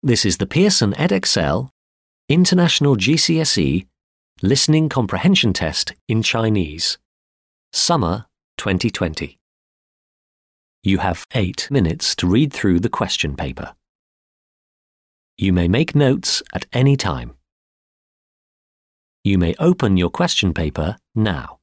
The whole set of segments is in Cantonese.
This is the Pearson edXL International GCSE Listening Comprehension Test in Chinese, Summer 2020. You have 8 minutes to read through the question paper. You may make notes at any time. You may open your question paper now.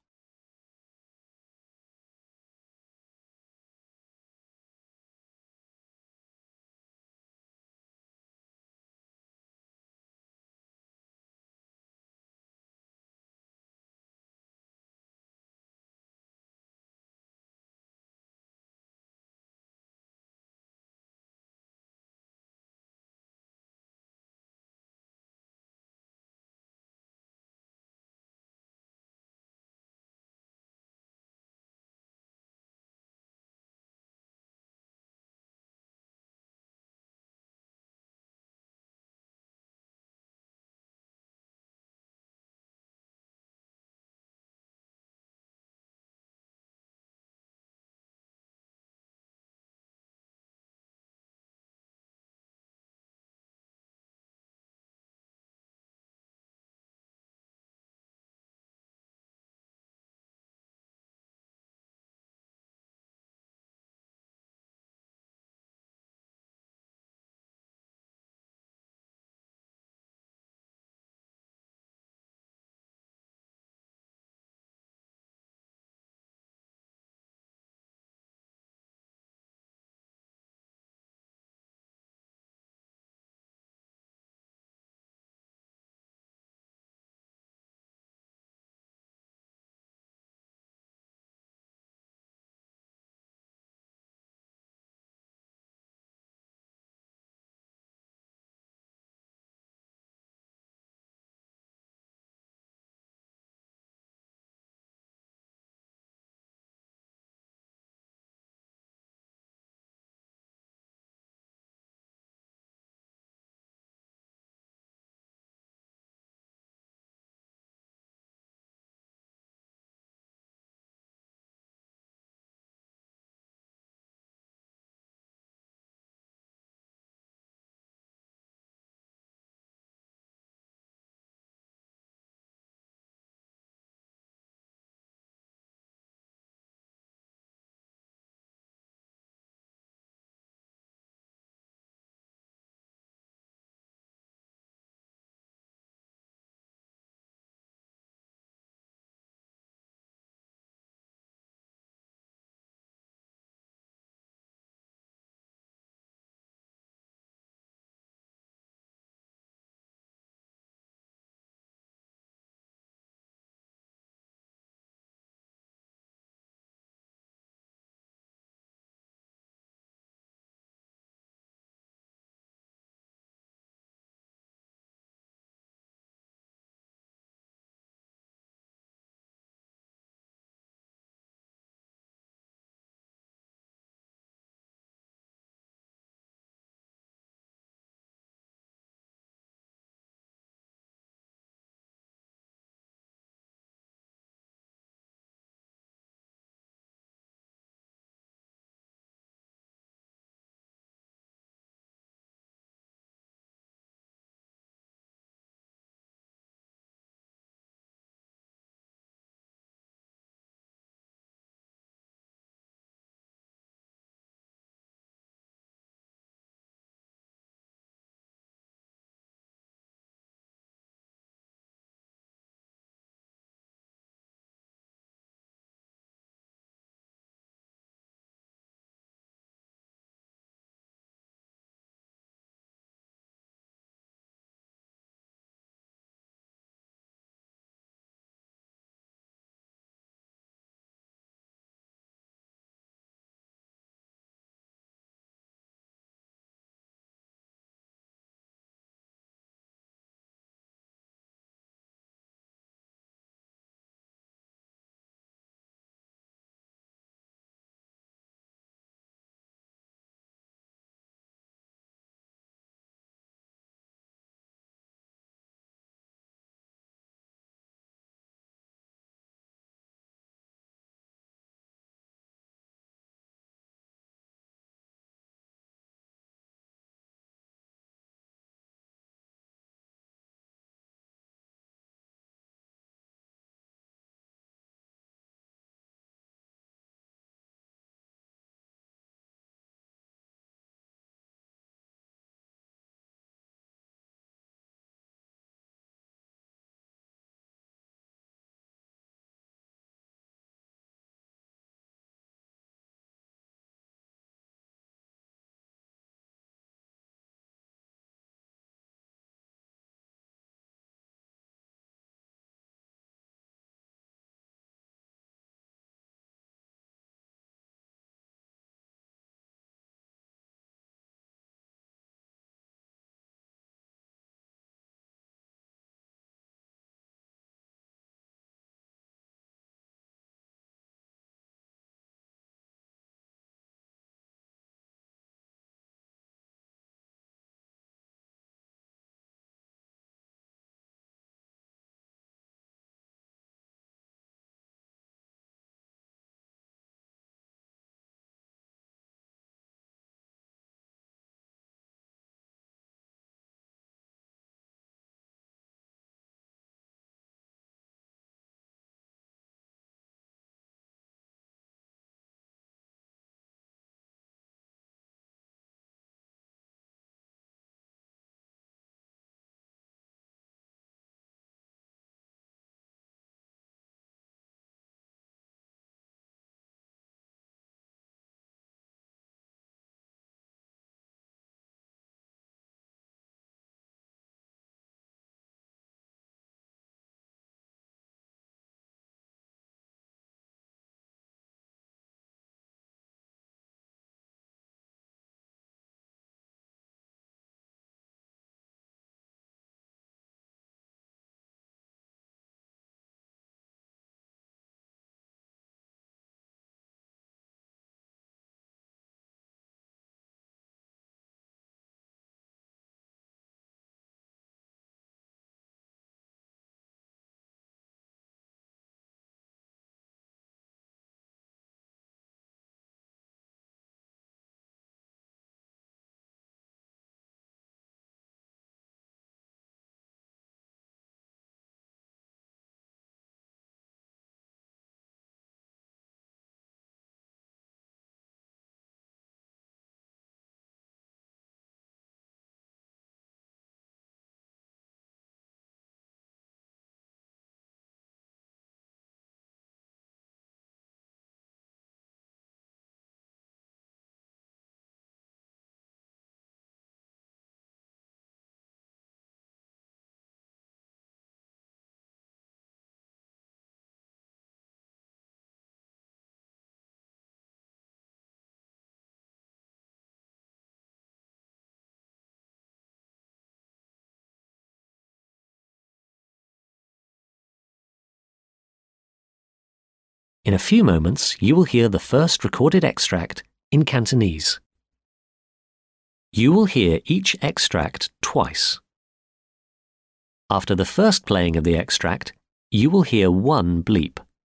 In a few moments, you will hear the first recorded extract in Cantonese. You will hear each extract twice. After the first playing of the extract, you will hear one bleep.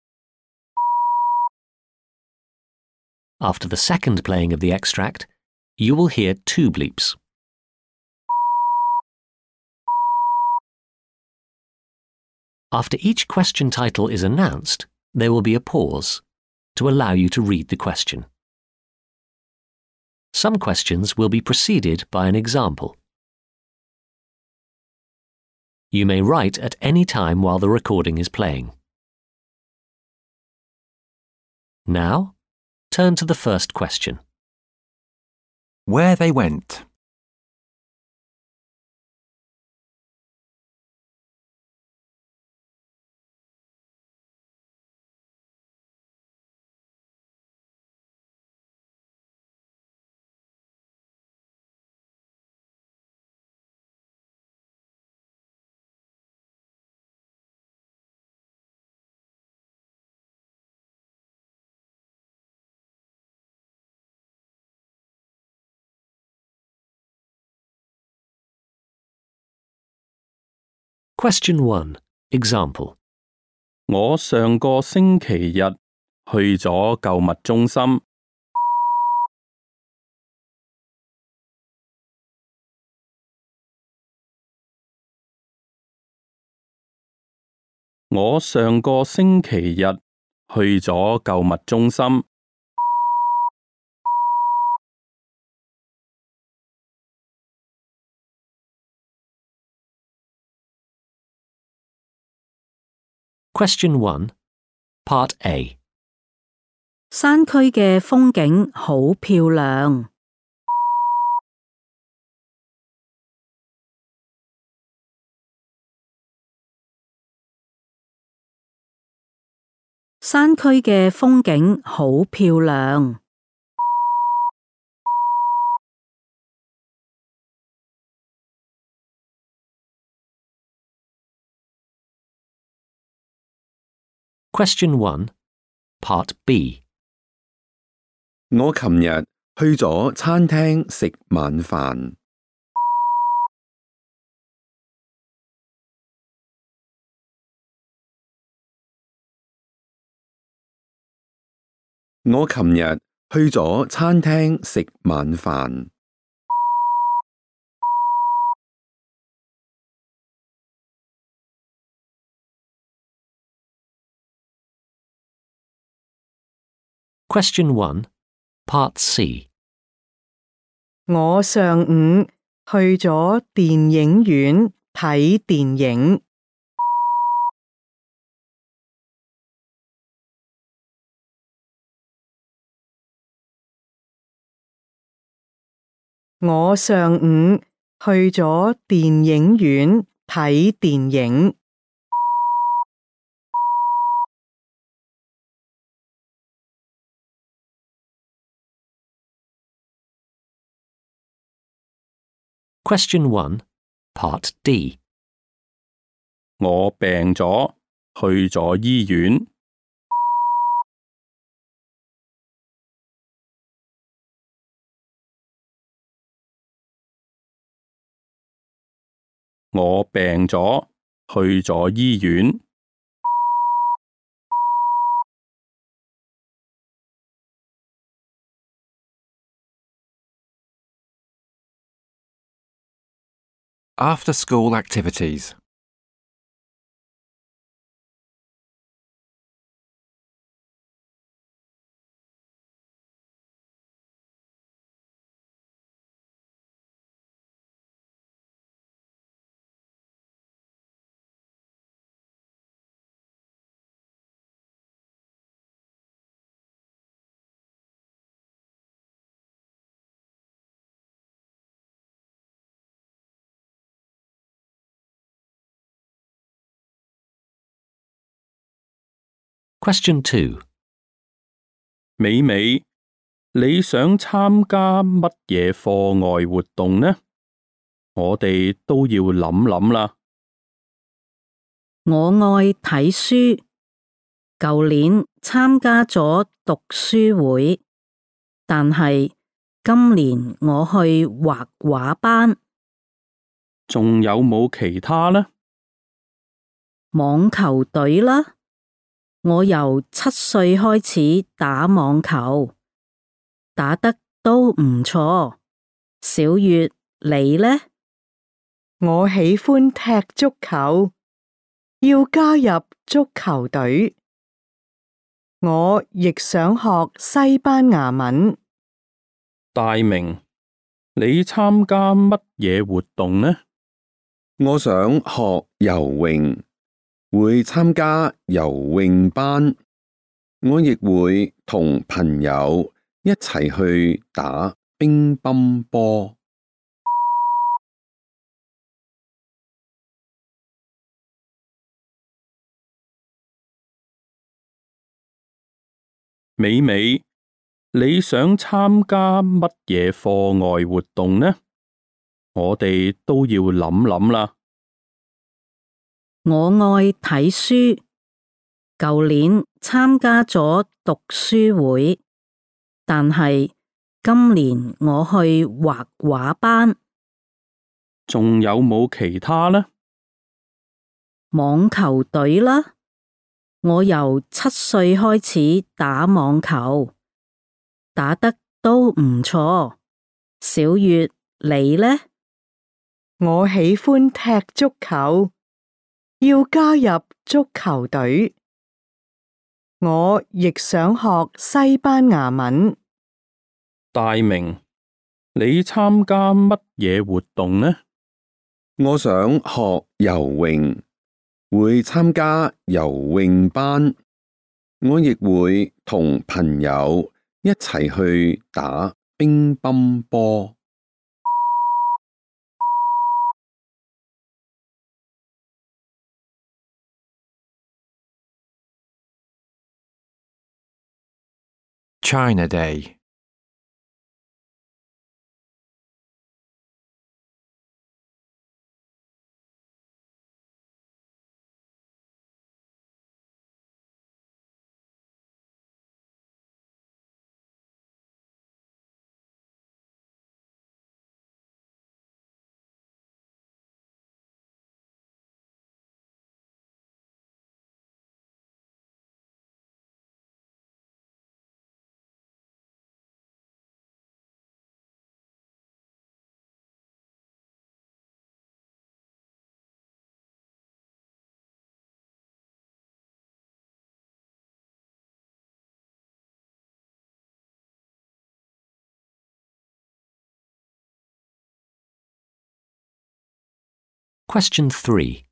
After the second playing of the extract, you will hear two bleeps. After each question title is announced, there will be a pause to allow you to read the question. Some questions will be preceded by an example. You may write at any time while the recording is playing. Now, turn to the first question. Where they went. Question 1. Example. 我上個星期日去咗購物中心。我上個星期日去咗購物中心。 Question 1. Part A. 山區嘅風景好漂亮。山區嘅風景好漂亮。 Question 1. Part B. 我琴日去咗餐廳食晚飯。我琴日去咗餐廳食晚飯。 Question 1. Part C. 我上午去咗電影院睇電影。我上午去咗電影院睇電影。 Question 1. Part D. 我病咗，去咗醫院。我病咗，去咗醫院。 After-school activities. Question 2. 美美，你想參加乜嘢課外活動呢？我哋都要諗諗啦。 我愛睇書， 舊年參加咗讀書會，但係今年我去畫畫班。 仲有冇其他呢？ 網球隊啦，我由7歲開始打網球，打得都唔錯。小月，你呢？ 我喜歡踢足球，要加入足球隊。我亦想學西班牙文。 大明，你參加乜嘢活動呢？ 我想學游泳，會參加游泳班。我亦會同朋友一齊去打乒乓波。 美美，你想參加乜嘢課外活動呢？我哋都要諗諗啦。 我愛睇書，舊年參加咗讀書會，但係今年我去畫畫班。 仲有冇其他呢？ 網球隊啦，我由7歲開始打網球，打得都唔錯。小月，你呢？ 我喜歡踢足球，要加入足球隊。我亦想學西班牙文。 大明，你參加乜嘢活動呢？ 我想學游泳，會參加游泳班。我亦會同朋友一齊去打乒乓波。 China Day. Question 3.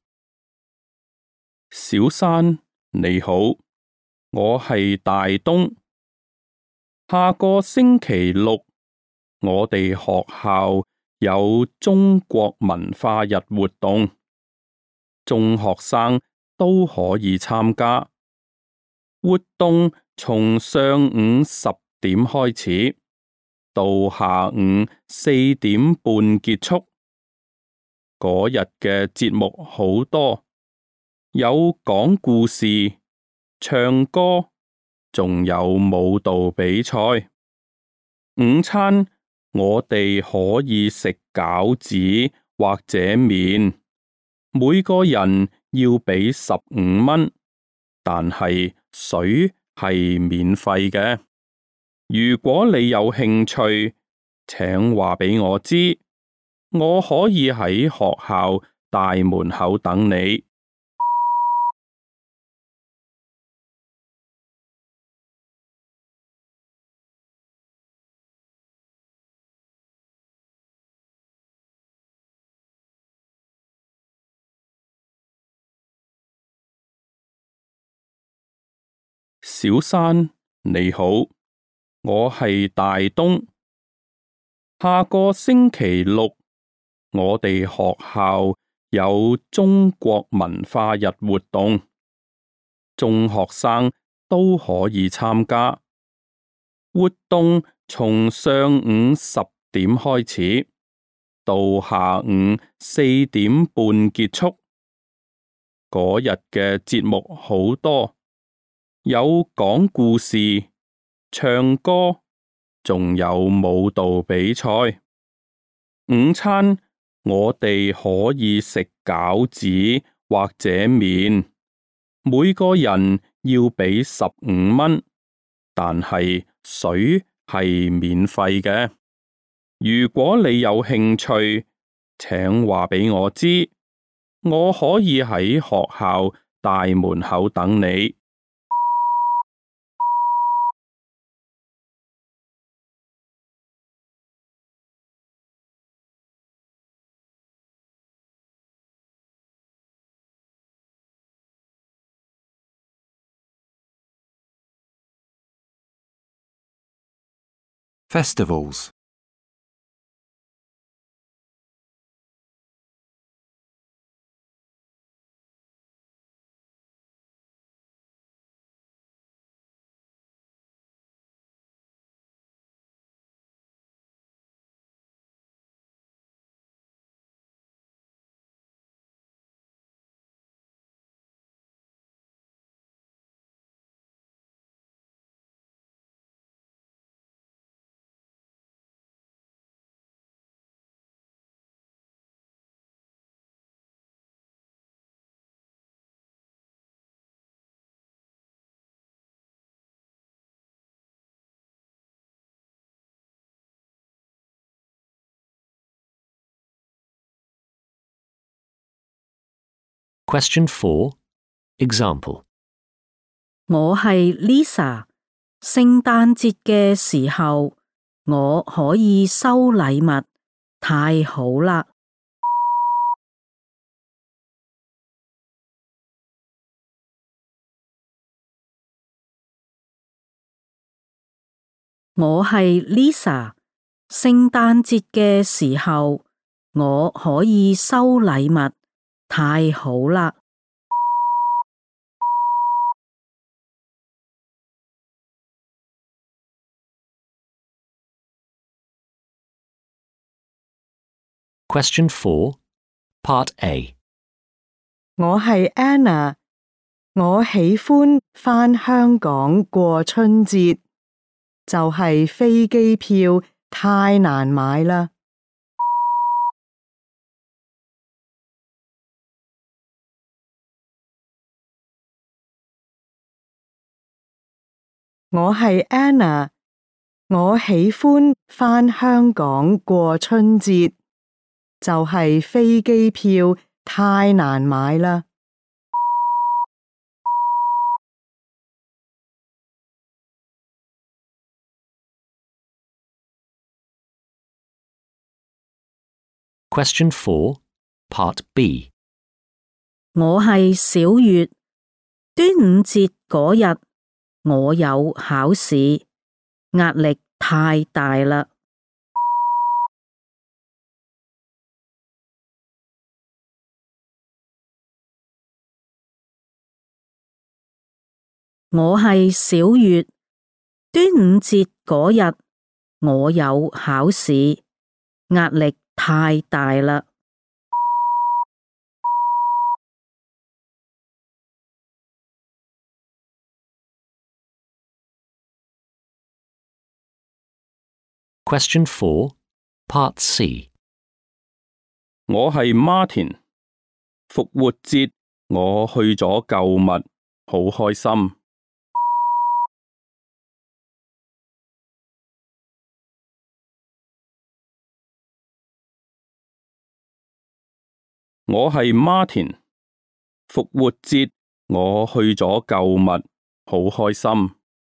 小山，你好，我係大東。下個星期六，我哋學校有中國文化日活動，中學生都可以參加。活動從上午10點開始，到下午4點半結束。嗰日嘅節目好多，有講故事、唱歌，仲有舞蹈比賽。午餐我哋可以食餃子或者麵，每個人要俾15蚊，但係水係免費嘅。如果你有興趣，請話俾我知。我可以喺學校大門口等你。小山，你好，我係大東。下個星期六，我哋學校有中國文化日活動，中學生都可以參加。活動從上午10點開始，到下午4點半結束。嗰日嘅節目好多， 有講故事、唱歌，仲有舞蹈比賽。午餐我哋可以食餃子或者麵，每個人要俾15蚊，但係水係免費嘅。如果你有興趣，請話俾我知，我可以喺學校大門口等你。 Festivals. Question 4. Example. 我係 Lisa， 聖誕節嘅時候，我可以收禮物，太好啦！我係 Lisa， 聖誕節嘅時候，我可以收禮物，太好啦！ Question 4. Part A. 我係 Anna， 我喜歡返香港過春節，就係飛機票太難買啦。我係 Anna， 我喜歡返香港過春節，就係飛機票太難買啦。 Question 4. Part B. 我係小月，端午節嗰日，我有考試，壓力太大啦。我係小月，端午節嗰日，我有考試，壓力太大啦。 Question 4. Part C. 我係 Martin， 復活節我去咗購物，好開心。我係 Martin， 復活節我去咗購物，好開心。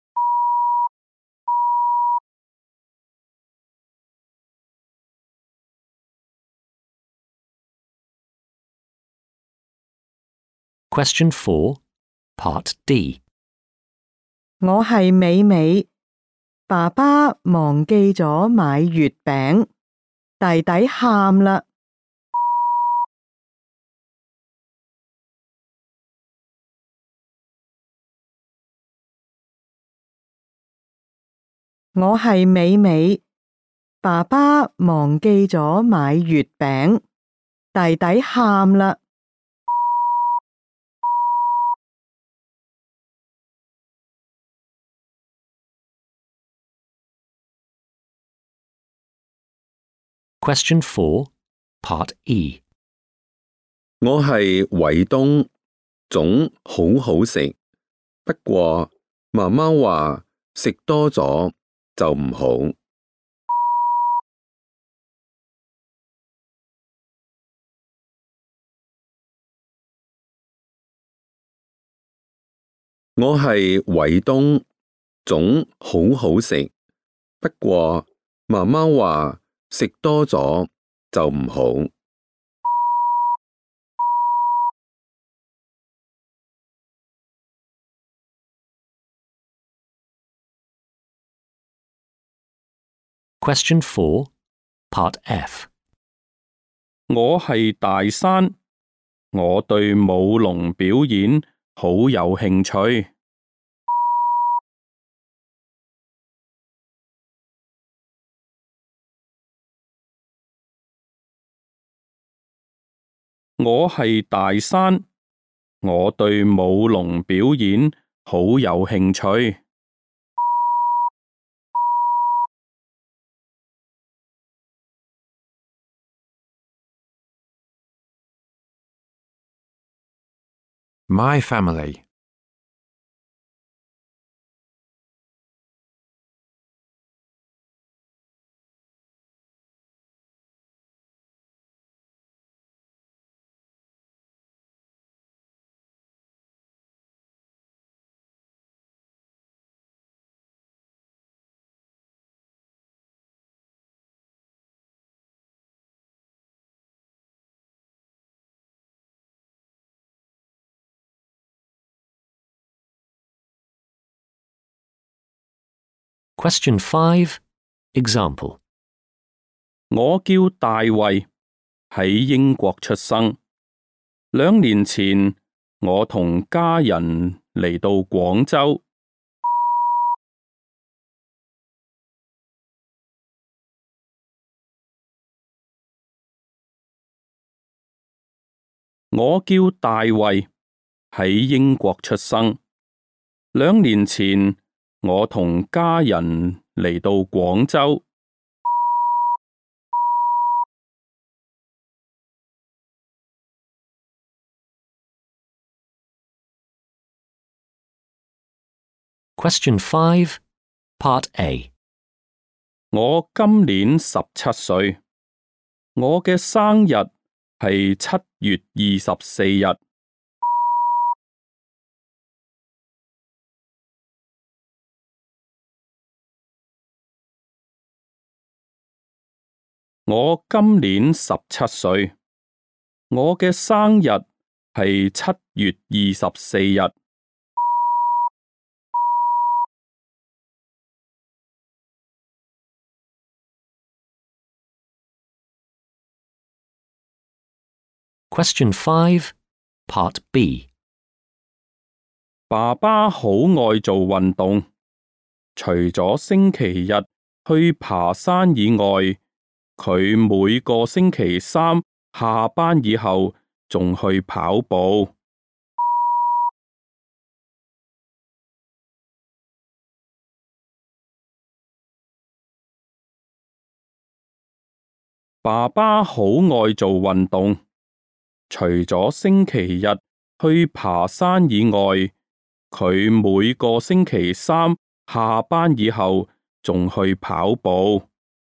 Question 4. Part D. 我係美美，爸爸忘記咗買月餅，弟弟喊啦。我係美美，爸爸忘記咗買月餅，弟弟喊啦。 Question 4, Part E. 我係偉東，粽好好食，不過媽媽話食多咗就唔好。我係偉東，粽好好食，不過媽媽話食多咗就唔好。 Question 4, Part F. 我係大山，我對舞龍表演好有興趣。我係大山，我對舞龍表演好有興趣。 My family. Question 5, Example. 我叫大衛，喺英國出生。2年前，我同家人嚟到廣州。我叫大衛，喺英國出生。2年前，我同家人嚟到廣州。 Question 5, Part A. 我今年17歲，我嘅生日係7月24日。我今年17歲，我嘅生日係7月24日。 Question 5, Part B. 爸爸好愛做運動，除咗星期日去爬山以外，佢每個星期三下班以後仲去跑步。爸爸好愛做運動，除咗星期日去爬山以外，佢每個星期三下班以後仲去跑步。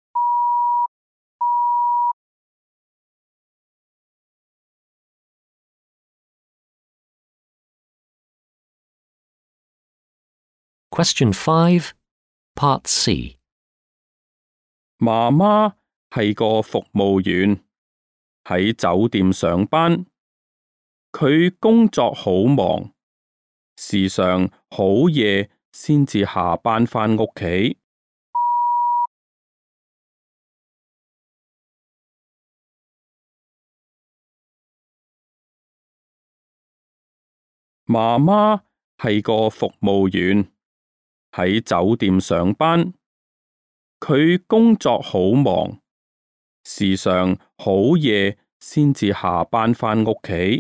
Question 5, Part C. 媽媽係個服務員，喺酒店上班。佢工作好忙，時常好夜先至下班返屋企。媽媽係個服務員，喺酒店上班。佢工作好忙，時常好夜先至下班返屋企。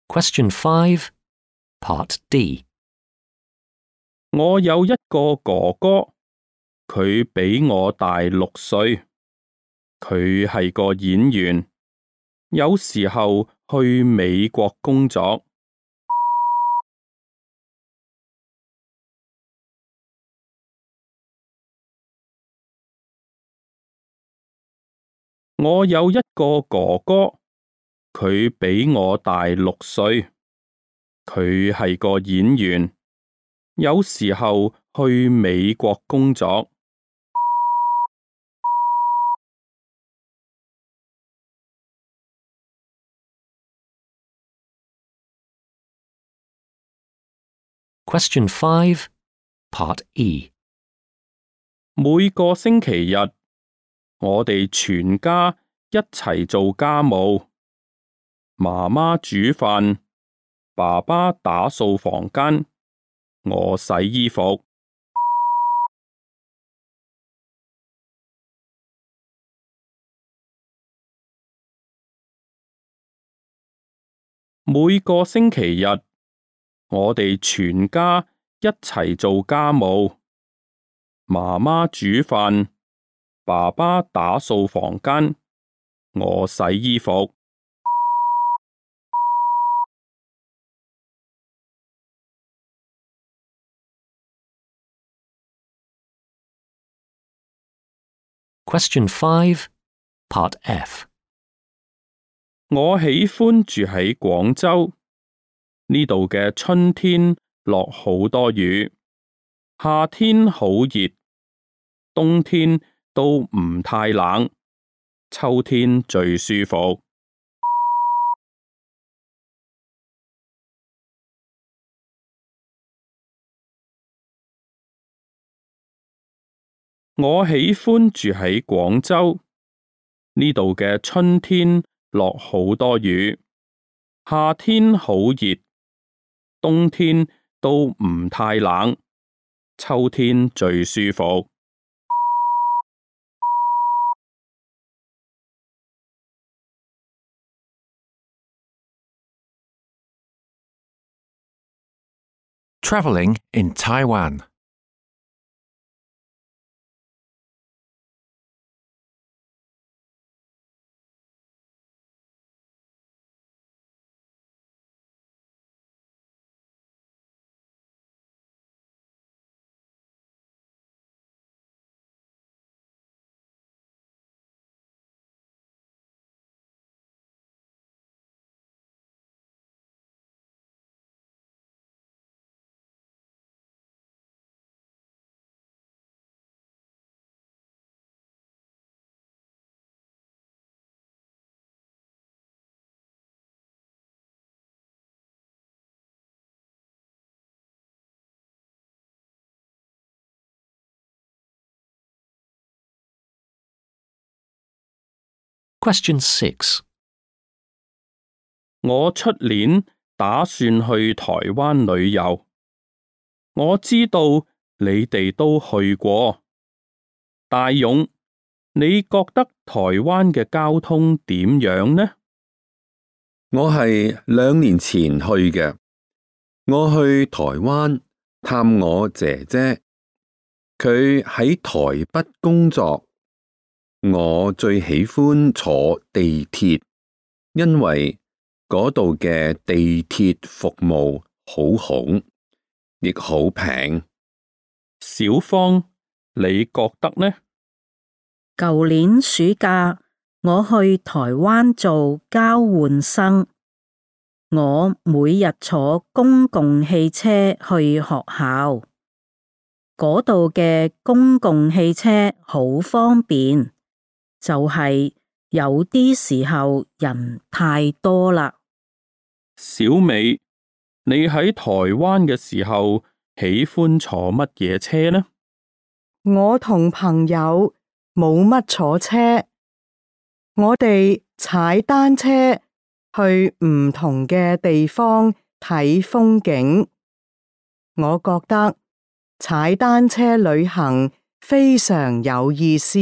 Question 5, Part D. 我有一個哥哥，佢比我大6歲，佢係個演員，有時候去美國工作。我有一個哥哥，佢比我大6歲，佢係個演員，有時候去美國工作。 Question 5, Part E. 每個星期日，我哋全家一齊做家務，媽媽煮飯，爸爸打掃房間，我洗衣服。每個星期日，我哋全家一齊做家務，媽媽煮飯，爸爸打掃房間，我洗衣服。 Question 5, Part F. 我喜歡住喺廣州，呢度嘅春天落好多雨，夏天好熱，冬天都唔太冷，秋天最舒服。我喜歡住喺廣州，呢度嘅春天落好多雨，夏天好熱，冬天都唔太冷，秋天最舒服。 Travelling in Taiwan. Question 6. 我出年打算去台灣旅遊，我知道你哋都去過。大勇，你覺得台灣嘅交通點樣呢？ 我係2年前去嘅，我去台灣探我姐姐，佢喺台北工作。我最喜歡坐地鐵，因為嗰度嘅地鐵服務好好，亦好平。 小芳，你覺得呢？ 舊年暑假，我去台灣做交換生，我每日坐公共汽車去學校，嗰度嘅公共汽車好方便。就係有啲時候人太多啦。 小美，你喺台灣嘅時候喜歡坐乜嘢車呢？ 我同朋友冇乜坐車，我哋踩單車去唔同嘅地方睇風景。我覺得踩單車旅行非常有意思。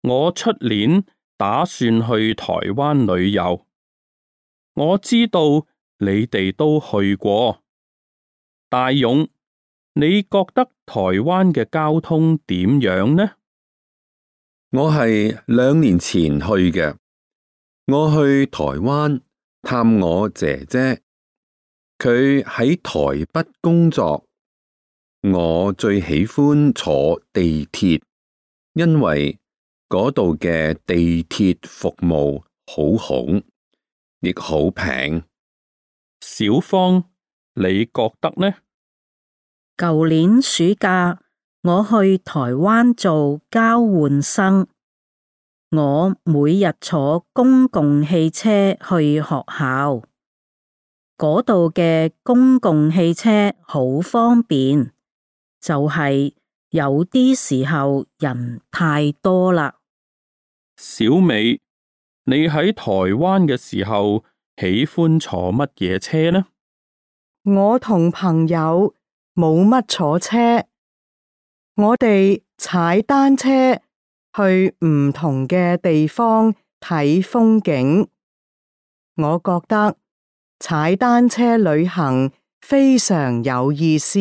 我出年打算去台灣旅遊。我知道你哋都去過。大勇，你覺得台灣嘅交通點樣呢？ 我係2年前去嘅，我去台灣探我姐姐，佢喺台北工作。我最喜歡坐地鐵，因為嗰度嘅地鐵服務好好，亦好平。 小芳，你覺得呢？ 舊年暑假我去台灣做交換生，我每日坐公共汽車去學校，嗰度嘅公共汽車好方便。就係有啲時候人太多啦。 小美，你喺台灣嘅時候喜歡坐乜嘢車呢？ 我同朋友冇乜坐車，我哋踩單車去唔同嘅地方睇風景。我覺得踩單車旅行非常有意思。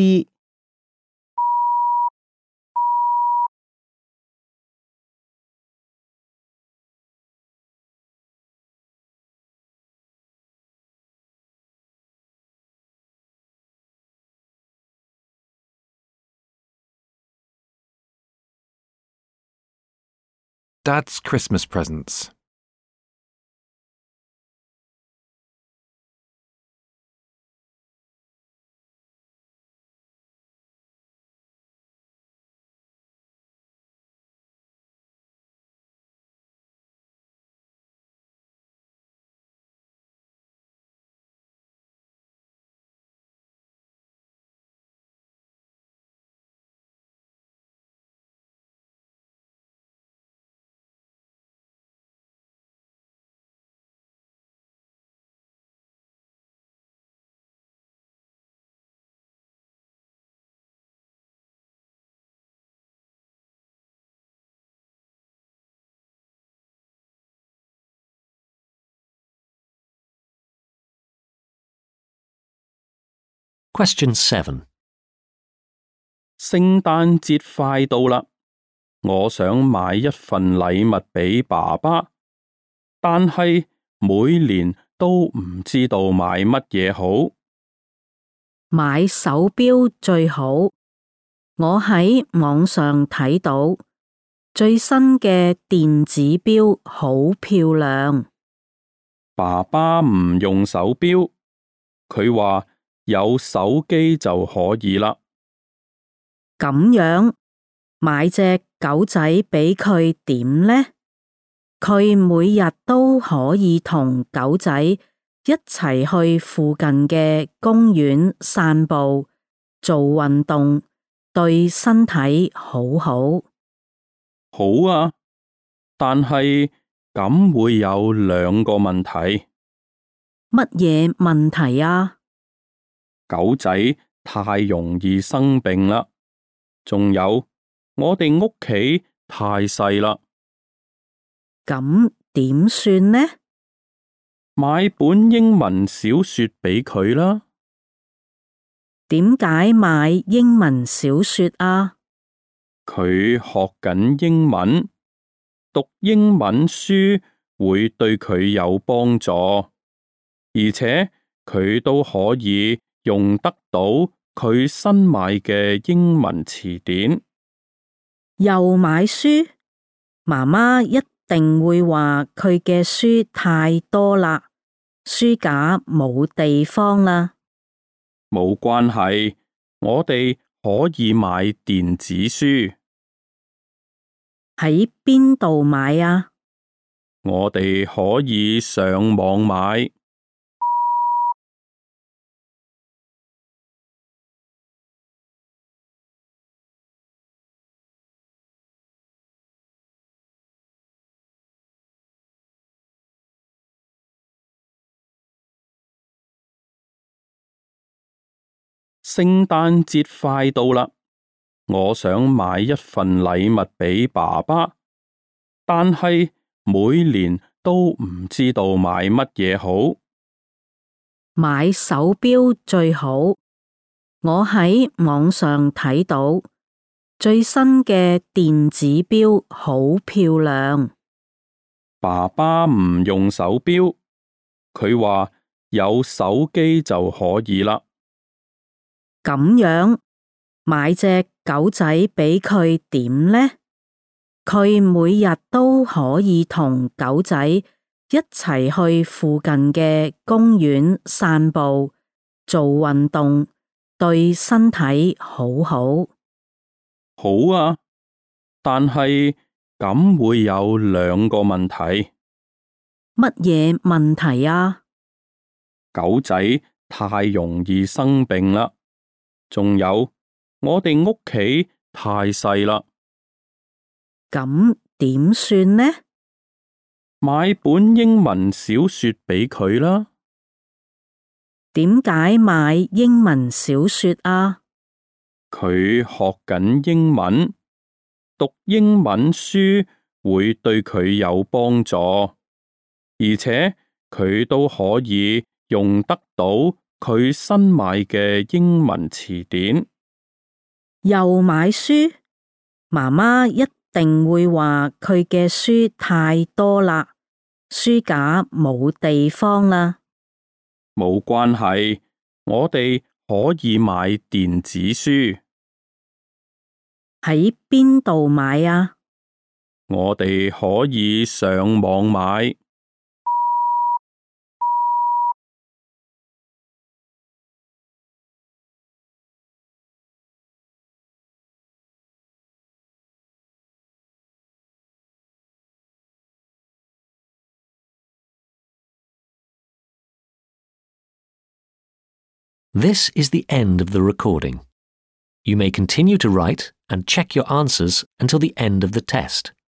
Dad's Christmas presents. Question 7. 聖誕節快到啦，我想買一份禮物俾爸爸，但係每年都唔知道買乜嘢好。 買手錶最好，我喺網上睇到最新嘅電子錶好漂亮。 爸爸唔用手錶，佢話有手機就可以啦。 咁樣買隻狗仔俾佢點呢？佢每日都可以同狗仔一齊去附近嘅公園散步，做運動，對身體好好。 好啊，但係咁會有2個問題。 乜嘢問題啊？ 狗仔太容易生病啦，仲有我哋屋企太細啦。 咁點算呢？ 買本英文小說俾佢啦。 點解買英文小說啊？ 佢學緊英文，讀英文書會對佢有幫助，而且佢都可以用得到佢新買嘅英文詞典。 又買書？媽媽一定會話佢嘅書太多啦，書架冇地方啦。 冇關係，我哋可以買電子書。 喺邊度買啊？ 我哋可以上網買。聖誕節快到啦，我想買一份禮物俾爸爸， 但係每年都唔知道買乜嘢好。 買手錶最好。我喺網上睇到最新嘅電子錶好漂亮。 爸爸唔用手錶，佢話有手機就可以啦。 咁樣買隻狗仔俾佢點呢？佢每日都可以同狗仔一齊去附近嘅公園散步，做運動，對身體好好。 好啊，但係咁會有兩個問題。 乜嘢問題啊？ 狗仔太容易生病啦，仲有我哋屋企太細啦。 咁點算呢？ 買本英文小說俾佢啦。 點解買英文小說啊？ 佢學緊英文，讀英文書會對佢有幫助，而且佢都可以用得到佢新買嘅英文詞典。 又買書？媽媽一定會話佢嘅書太多啦，書架冇地方啦。 冇關係，我哋可以買電子書。 喺邊度買啊？ 我哋可以上網買。 This is the end of the recording. You may continue to write and check your answers until the end of the test.